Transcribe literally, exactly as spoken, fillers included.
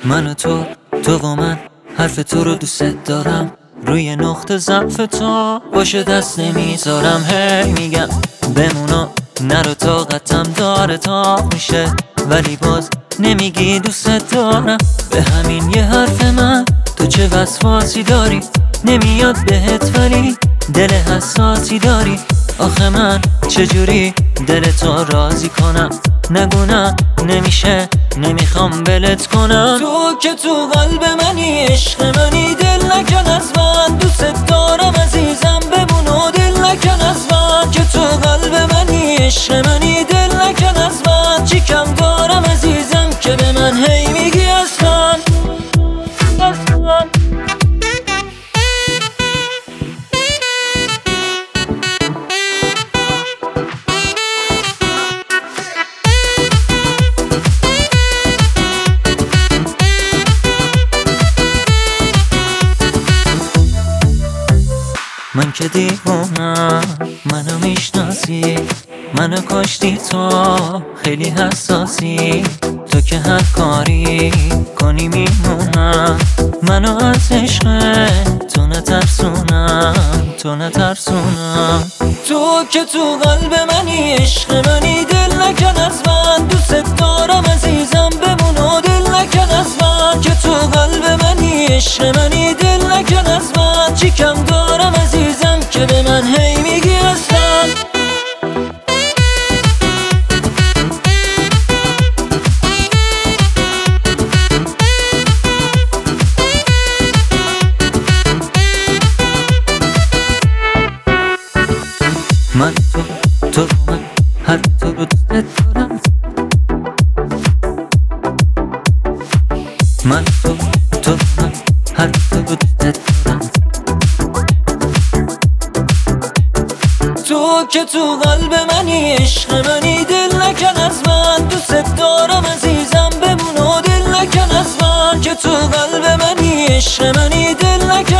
من و تو، تو و من، حرف تو رو دوست دارم. روی نقطه ضعف تو باشه دست نمیذارم. هی میگم بمونو نرو، طاقتم داره تاق میشه، ولی باز نمیگی دوست دارم. به همین یه حرف من تو چه وسواسی داری؟ نمیاد بهت ولی دل حساسی داری. آخه من چجوری دل تو راضی کنم؟ نگونم نمیشه، نمیخوام ولت کنم. تو که تو قلب منی، عشق منی، دل نکن از من. دوست دارم عزیزم، بمون و دل نکن از من. که تو قلب منی، عشق منی، دل نکن از من. چی کم دارم عزیزم که به من هی میگی اصلا اصلا. من که دیوونم، منو میشناسی، منو کاشتی تو، خیلی حساسی. تو که هر کاری کنی میمونم، منو از عشق تو نترسونم، تو نترسونم. تو که تو قلب منی، عشق منی، دل نکن از من. دوست دارم عزیزم، بمون و دل نکن از من. که تو قلب منی، عشق منی، دل نکن از من. چی کم دارم عزیزم که به من هی میگی اصلا. من تو، تو من، هر تو رو دوست دارم. من تو، تو من، هر تو رو دوست دارم. تو که تو قلب منی، عشق منی، دل نکن از من. دوست دارم عزیزم، بمون و دل نکن از من. که تو قلب منی، عشق منی، دل نکن